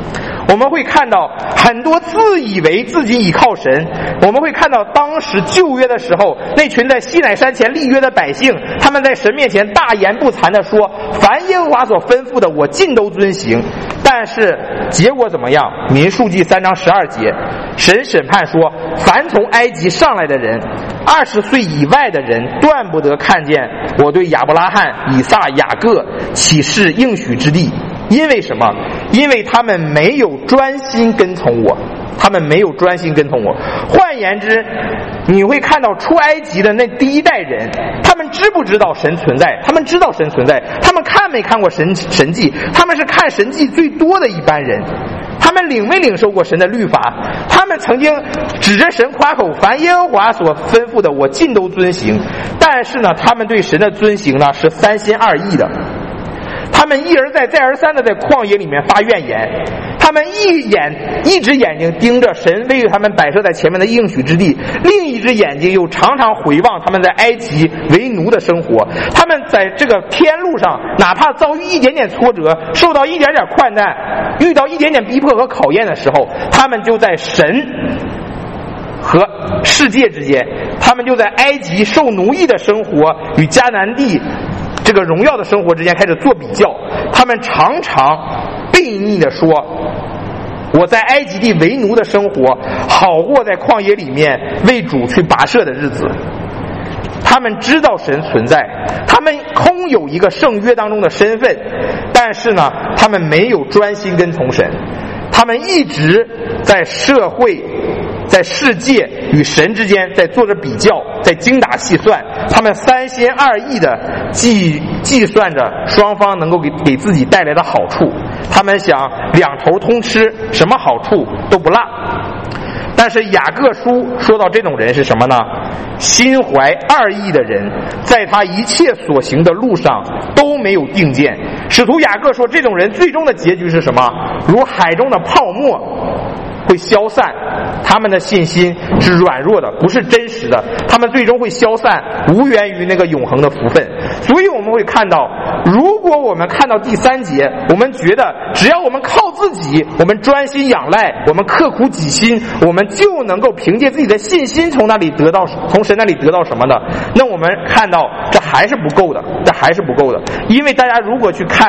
我们会看到很多自以为自己倚靠神。我们会看到当时旧约的时候，那群在西乃山前立约的百姓，他们在神面前大言不惭地说，凡耶和华所吩咐的我尽都遵行。但是结果怎么样？民数记3章12节，神审判说，凡从埃及上来的人，20岁以外的人，断不得看见我对亚伯拉罕、以撒、雅各起誓应许之地。因为什么？因为他们没有专心跟从我，他们没有专心跟从我。换言之，你会看到出埃及的那第一代人，他们知不知道神存在？他们知道神存在，他们看没看过神迹？他们是看神迹最多的一班人。他们领没领受过神的律法？他们曾经指着神夸口，凡耶和华所吩咐的我尽都遵行。但是呢，他们对神的遵行呢是三心二意的。他们一而再再而三的在旷野里面发怨言，他们一只眼睛盯着神为他们摆设在前面的应许之地，另一只眼睛又常常回望他们在埃及为奴的生活。他们在这个天路上，哪怕遭遇一点点挫折，受到一点点患难，遇到一点点逼迫和考验的时候，他们就在神和世界之间，他们就在埃及受奴役的生活与迦南地这个荣耀的生活之间开始做比较。他们常常悖逆地说，我在埃及地为奴的生活好过在旷野里面为主去跋涉的日子。他们知道神存在，他们空有一个圣约当中的身份，但是呢，他们没有专心跟从神，他们一直在社会在世界与神之间在做着比较，在精打细算，他们三心二意的计算着双方能够给自己带来的好处，他们想两头通吃，什么好处都不落。但是雅各书说到这种人是什么呢？心怀二意的人，在他一切所行的路上都没有定见。使徒雅各说，这种人最终的结局是什么？如海中的泡沫会消散，他们的信心是软弱的，不是真实的，他们最终会消散，无缘于那个永恒的福分。所以我们会看到，如果我们看到第3节，我们觉得只要我们靠自己，我们专心仰赖，我们刻苦己心，我们就能够凭借自己的信心从神那里得到什么呢？那我们看到这还是不够的，这还是不够的。因为大家如果去看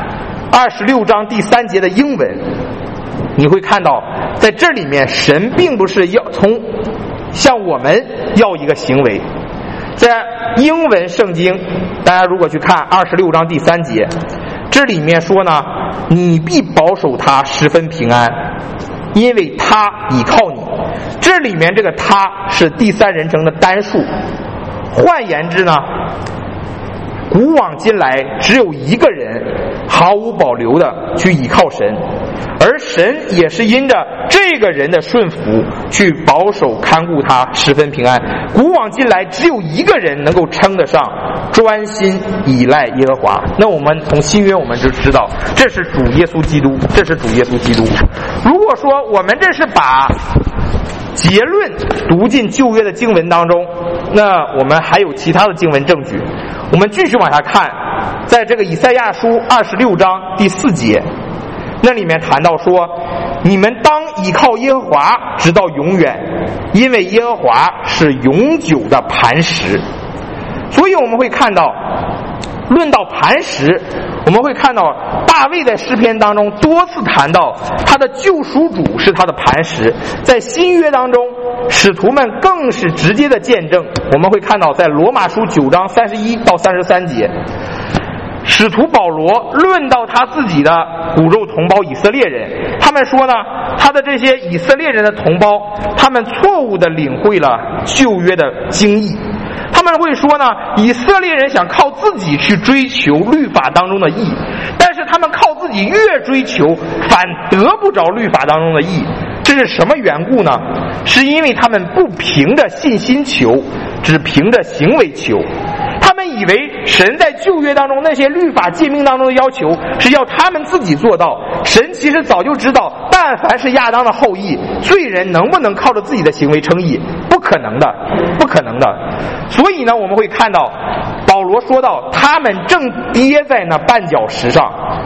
26章第3节的英文，你会看到在这里面神并不是要向我们要一个行为。在英文圣经，大家如果去看26章第3节，这里面说呢，你必保守他十分平安，因为他倚靠你。这里面这个他是第3人称的单数，换言之呢，古往今来只有一个人毫无保留的去倚靠神，而神也是因着这个人的顺服去保守看顾他十分平安。古往今来只有一个人能够称得上专心依赖耶和华。那我们从新约我们就知道，这是主耶稣基督，这是主耶稣基督。如果说我们这是把结论读进旧约的经文当中，那我们还有其他的经文证据。我们继续往下看，在这个以赛亚书26章第4节，那里面谈到说，你们当倚靠耶和华直到永远，因为耶和华是永久的磐石。所以我们会看到，论到磐石，我们会看到大卫在诗篇当中多次谈到他的救赎主是他的磐石。在新约当中，使徒们更是直接的见证。我们会看到在罗马书9章31到33节，使徒保罗论到他自己的骨肉同胞以色列人，他们说呢，他的这些以色列人的同胞，他们错误地领会了旧约的经义。他们会说呢，以色列人想靠自己去追求律法当中的义，但是他们靠自己越追求，反得不着律法当中的义。这是什么缘故呢？是因为他们不凭着信心求，只凭着行为求。他们以为神在旧约当中那些律法诫命当中的要求是要他们自己做到，神其实早就知道，但凡是亚当的后裔，罪人能不能靠着自己的行为称义？不可能的，不可能的。所以呢，我们会看到保罗说到，他们正跌在那绊脚石上，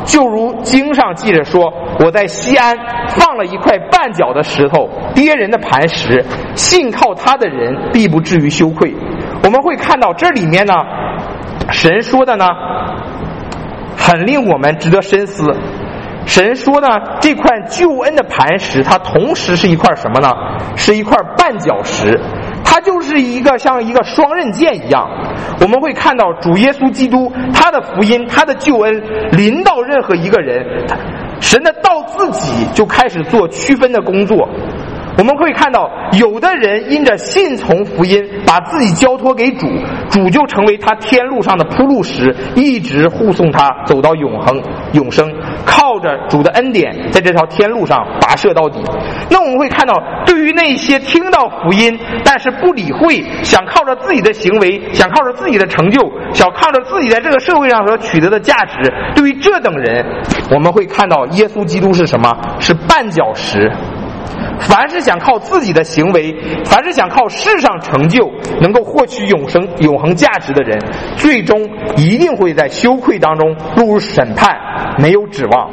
就如经上记着说，我在西安放了一块绊脚的石头，跌人的磐石，信靠他的人必不至于羞愧。我们会看到这里面呢，神说的呢很令我们值得深思。神说呢，这块救恩的磐石，它同时是一块什么呢？是一块绊脚石，它就是像一个双刃剑一样。我们会看到主耶稣基督他的福音，他的救恩临到任何一个人，神的道自己就开始做区分的工作。我们会看到有的人因着信从福音，把自己交托给主，主就成为他天路上的铺路石，一直护送他走到永生，靠着主的恩典在这条天路上跋涉到底。那我们会看到，对于那些听到福音但是不理会，想靠着自己的行为，想靠着自己的成就，想靠着自己在这个社会上所取得的价值，对于这等人，我们会看到耶稣基督是什么？是绊脚石。凡是想靠自己的行为，凡是想靠世上成就能够获取永恒价值的人，最终一定会在羞愧当中落入审判，没有指望。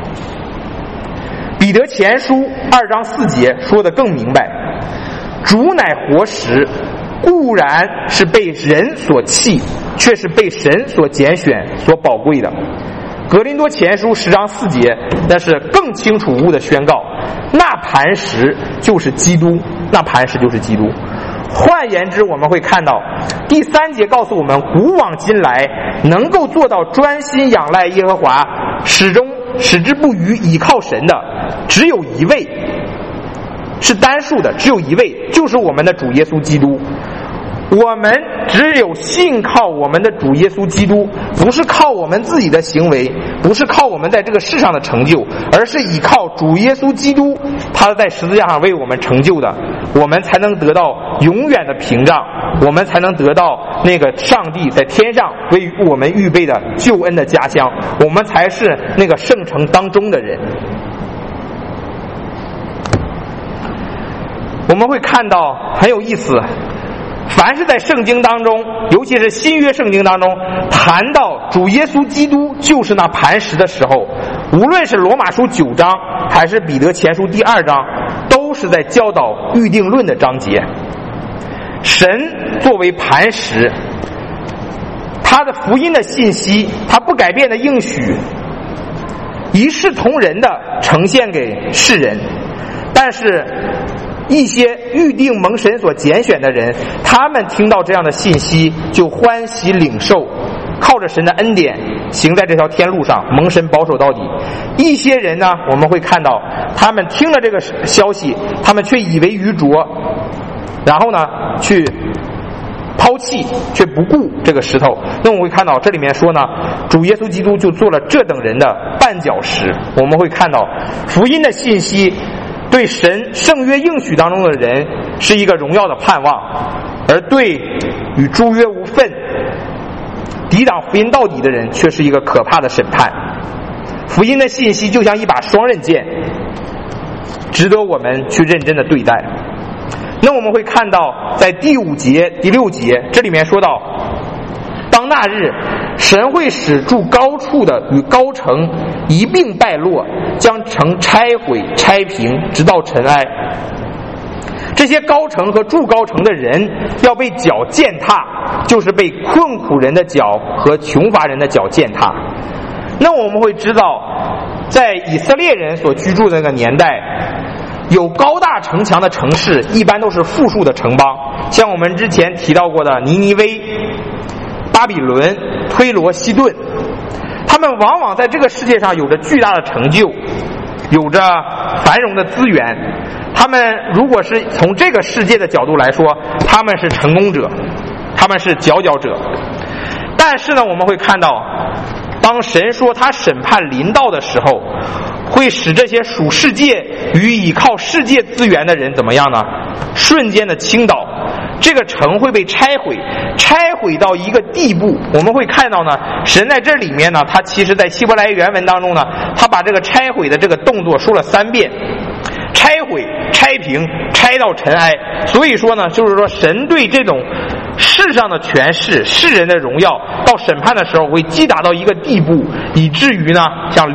彼得前书2章4节说得更明白，主乃活石，固然是被人所弃，却是被神所拣选所宝贵的。格林多前书10章4节，但是更清楚无误的宣告，那磐石就是基督，那磐石就是基督。换言之，我们会看到第3节告诉我们，古往今来能够做到专心仰赖耶和华，始之不渝倚靠神的，只有一位，是单数的，只有一位，就是我们的主耶稣基督。我们只有信靠我们的主耶稣基督，不是靠我们自己的行为，不是靠我们在这个世上的成就，而是依靠主耶稣基督，他在十字架上为我们成就的，我们才能得到永远的屏障，我们才能得到那个上帝在天上为我们预备的救恩的家乡，我们才是那个圣城当中的人。我们会看到很有意思，凡是在圣经当中，尤其是新约圣经当中谈到主耶稣基督就是那磐石的时候，无论是罗马书9章还是彼得前书第2章，都是在教导预定论的章节。神作为磐石，他的福音的信息，他不改变的应许，一视同仁的呈现给世人。但是一些预定蒙神所拣选的人，他们听到这样的信息就欢喜领受，靠着神的恩典行在这条天路上，蒙神保守到底。一些人呢，我们会看到他们听了这个消息，他们却以为愚拙，然后呢去抛弃，却不顾这个石头。那我们会看到这里面说呢，主耶稣基督就做了这等人的绊脚石。我们会看到福音的信息对神圣约应许当中的人是一个荣耀的盼望，而对与诸约无分、抵挡福音到底的人却是一个可怕的审判。福音的信息就像一把双刃剑，值得我们去认真的对待。那我们会看到在第5节、第6节，这里面说到，当那日，神会使住高处的与高城一并败落，将城拆毁拆平，直到尘埃。这些高城和住高城的人要被脚践踏，就是被困苦人的脚和穷乏人的脚践踏。那我们会知道，在以色列人所居住的那个年代，有高大城墙的城市一般都是富庶的城邦，像我们之前提到过的尼尼微、巴比伦、推罗、西顿，他们往往在这个世界上有着巨大的成就，有着繁荣的资源。他们如果是从这个世界的角度来说，他们是成功者，他们是佼佼者。但是呢，我们会看到，当神说他审判临到的时候，会使这些属世界与倚靠世界资源的人怎么样呢？瞬间的倾倒，这个城会被拆毁到一个地步。我们会看到呢，神在这里面呢，他其实在希伯来原文当中呢，他把这个拆毁的这个动作说了3遍，拆毁、拆平、拆到尘埃。所以说呢，就是说神对这种世上的权势、世人的荣耀，到审判的时候会击打到一个地步，以至于呢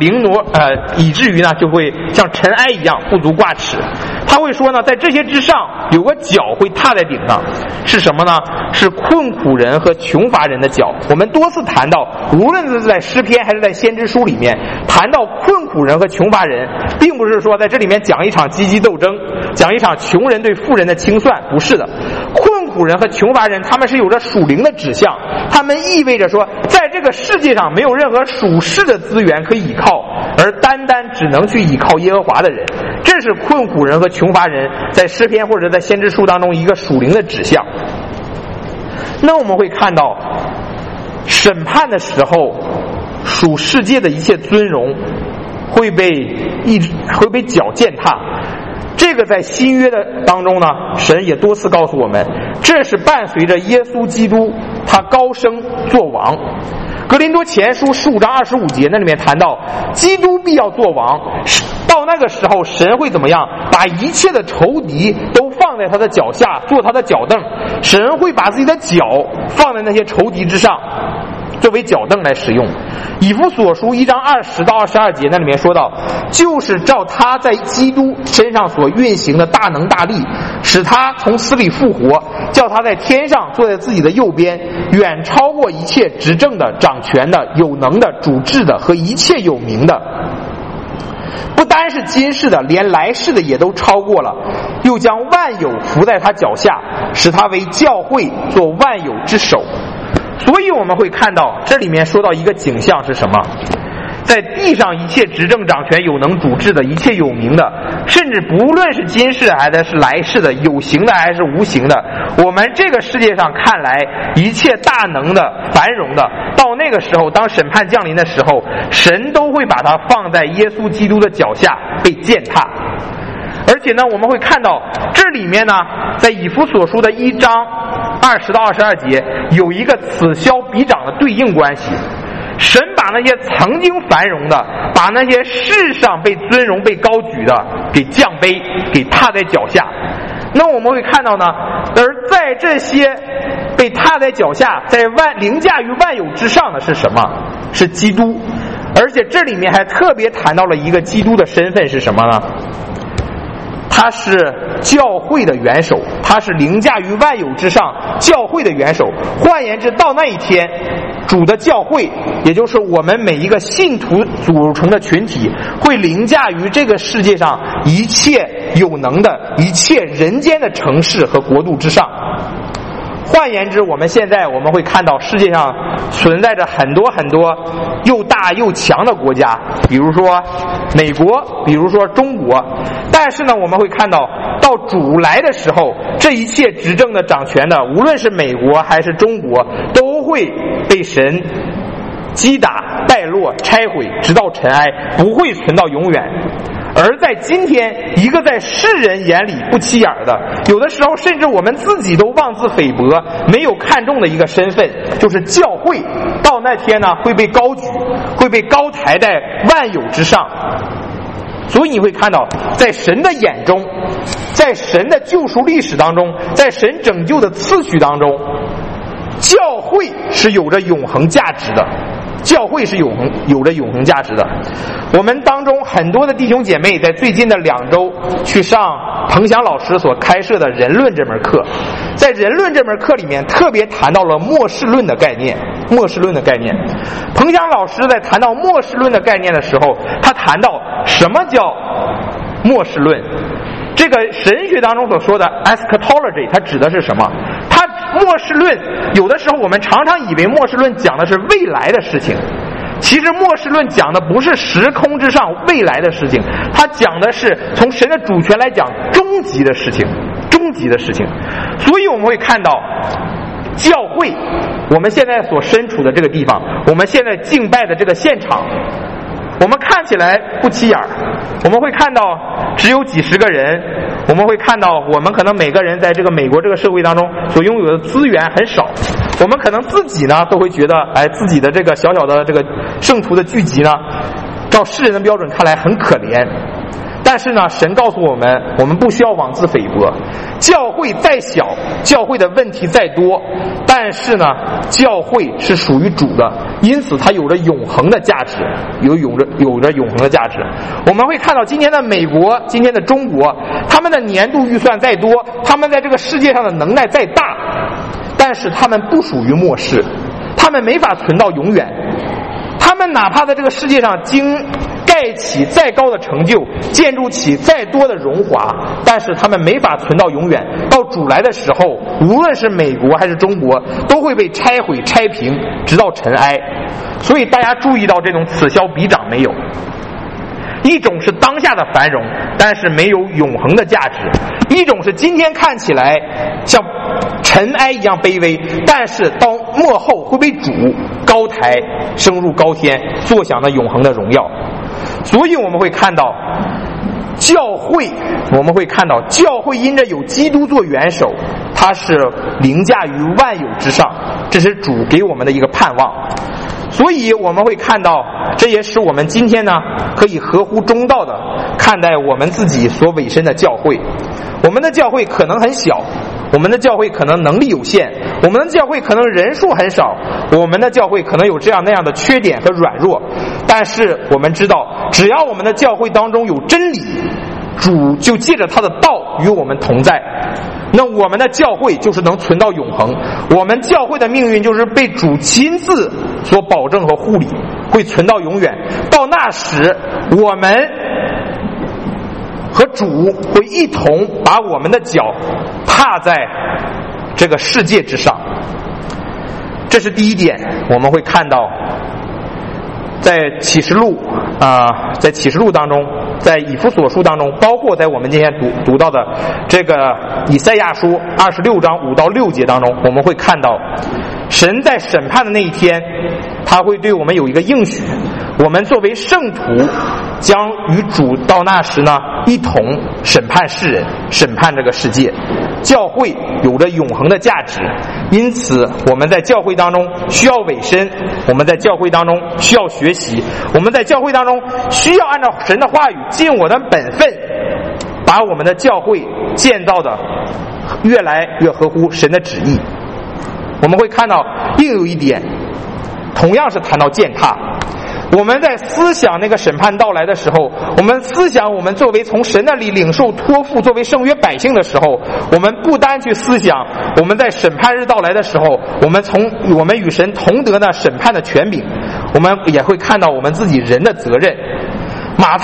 就会像尘埃一样不足挂齿。他会说呢，在这些之上有个脚会踏在顶上，是什么呢？是困苦人和穷乏人的脚。我们多次谈到，无论是在诗篇还是在先知书里面谈到困苦人和穷乏人，并不是说在这里面讲一场阶级斗争，讲一场穷人对富人的清算，不是的。困苦人和穷乏人，他们是有着属灵的指向，他们意味着说，在这个世界上没有任何属世的资源可以依靠，而单单只能去依靠耶和华的人。这是困苦人和穷乏人在诗篇或者在先知书当中一个属灵的指向。那我们会看到，审判的时候，属世界的一切尊荣会被脚践踏。这个在新约的当中呢，神也多次告诉我们，这是伴随着耶稣基督他高升做王。格林多前书15章25节那里面谈到，基督必要做王，到那个时候神会怎么样？把一切的仇敌都放在他的脚下，做他的脚凳。神会把自己的脚放在那些仇敌之上，作为脚凳来使用。以弗所书1章20到22节那里面说到，就是照他在基督身上所运行的大能大力，使他从死里复活，叫他在天上坐在自己的右边，远超过一切执政的、掌权的、有能的、主治的和一切有名的。不单是今世的，连来世的也都超过了，又将万有伏在他脚下，使他为教会做万有之首。所以我们会看到，这里面说到一个景象是什么？在地上一切执政掌权有能主治的，一切有名的，甚至不论是今世还是来世的，有形的还是无形的，我们这个世界上看来一切大能的、繁荣的，到那个时候，当审判降临的时候，神都会把它放在耶稣基督的脚下被践踏。而且呢，我们会看到这里面呢，在以弗所书的1章20到22节有一个此消彼长的对应关系。神把那些曾经繁荣的，把那些世上被尊荣被高举的给降卑，给踏在脚下。那我们会看到呢，而在这些被踏在脚下，在凌驾于万有之上的是什么？是基督。而且这里面还特别谈到了一个基督的身份是什么呢？他是教会的元首，他是凌驾于万有之上教会的元首。换言之，到那一天，主的教会，也就是我们每一个信徒组成的群体，会凌驾于这个世界上一切有能的、一切人间的城市和国度之上。换言之，我们会看到世界上存在着很多很多又大又强的国家，比如说美国，比如说中国。但是呢，我们会看到，到主来的时候，这一切执政的、掌权的，无论是美国还是中国，都会被神击打、败落、拆毁，直到尘埃，不会存到永远。而在今天，一个在世人眼里不起眼的，有的时候甚至我们自己都妄自菲薄、没有看重的一个身份，就是教会，到那天呢，会被高举，会被高抬在万有之上。所以你会看到，在神的眼中，在神的救赎历史当中，在神拯救的次序当中，教会是有着永恒价值的。教会是有着永恒价值的。我们当中很多的弟兄姐妹在最近的2周去上彭翔老师所开设的人论这门课，在人论这门课里面特别谈到了末世论的概念。彭翔老师在谈到末世论的概念的时候，他谈到什么叫末世论。这个神学当中所说的 eschatology 它指的是什么？它末世论有的时候我们常常以为末世论讲的是未来的事情，其实末世论讲的不是时空之上未来的事情，它讲的是从神的主权来讲终极的事情。所以我们会看到教会，我们现在所身处的这个地方，我们现在敬拜的这个现场，我们看起来不起眼，我们会看到只有几十个人，我们会看到我们可能每个人在这个美国这个社会当中所拥有的资源很少，我们可能自己呢都会觉得，自己的这个小小的这个圣徒的聚集呢，照世人的标准看来很可怜。 但是呢，神告诉我们，我们不需要妄自菲薄。教会再小，教会的问题再多，但是呢，教会是属于主的，因此它有着永恒的价值，有着永恒的价值。我们会看到今天的美国，今天的中国，他们的年度预算再多，他们在这个世界上的能耐再大，但是他们不属于末世，他们没法存到永远。他们哪怕在这个世界上盖起再高的成就，建筑起再多的荣华，但是他们没法存到永远。到主来的时候，无论是美国还是中国，都会被拆毁拆平，直到尘埃。所以大家注意到这种此消彼长没有？一种是当下的繁荣，但是没有永恒的价值；一种是今天看起来像尘埃一样卑微，但是到末后会被主高抬，升入高天，坐享了永恒的荣耀。所以我们会看到教会因着有基督做元首，它是凌驾于万有之上，这是主给我们的一个盼望。所以我们会看到，这也使我们今天呢可以合乎中道的看待我们自己所委身的教会。我们的教会可能很小，我们的教会可能能力有限，我们的教会可能人数很少，我们的教会可能有这样那样的缺点和软弱，但是我们知道，只要我们的教会当中有真理，主就借着他的道与我们同在，那我们的教会就是能存到永恒，我们教会的命运就是被主亲自所保证和护理，会存到永远。到那时，我们和主会一同把我们的脚踏在这个世界之上。这是第一点，我们会看到在启示录在启示录当中，在以弗所书当中，包括在我们今天读到的这个以赛亚书26章5到6节当中，我们会看到神在审判的那一天，他会对我们有一个应许，我们作为圣徒将与主到那时呢一同审判世人，审判这个世界。教会有着永恒的价值，因此我们在教会当中需要委身，我们在教会当中需要学习，我们在教会当中需要按照神的话语尽我的本分，把我们的教会建造的越来越合乎神的旨意。我们会看到另有一点，同样是谈到践踏。我们在思想那个审判到来的时候，我们思想我们作为从神那里领受托付作为圣约百姓的时候，我们不单去思想我们在审判日到来的时候，我们与神同得那审判的权柄，我们也会看到我们自己人的责任。马太